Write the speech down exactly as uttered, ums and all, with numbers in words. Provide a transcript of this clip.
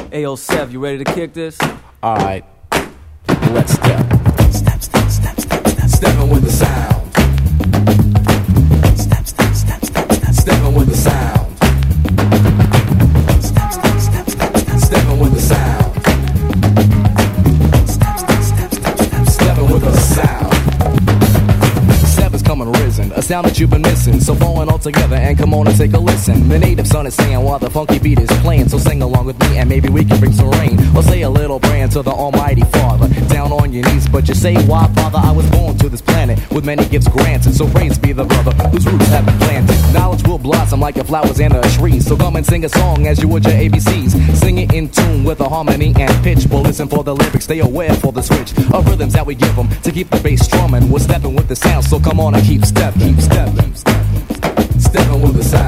Ayo, Sev, you ready to kick this? Alright, let's step. Step, step, step, step, step. Stepping with the sound. Step, step, step, step, step. Stepping with the sound. Step, step, step, step, step. Stepping with the sound. Step, step, step, step, step. Stepping with the sound. Seven's coming risen, a sound that you've been missing. So falling all together and come on and take a listen. The native son is saying while the funky beat is playing. So sing along with me and maybe we can bring some rain. Or say a little prayer to the Almighty Father. Down on your knees, but you say, why, Father, I was born to this planet with many gifts granted. So praise be the brother whose roots have been planted. Knowledge will blossom like the flowers and the trees. So come and sing a song as you would your A B Cs. Sing it in tune with a harmony and pitch. But listen for the lyrics, stay aware for the switch of rhythms that we give them to keep the bass strumming. We're stepping with the sound, so come on and keep stepping. Keep stepping, stepping, stepping with the sound.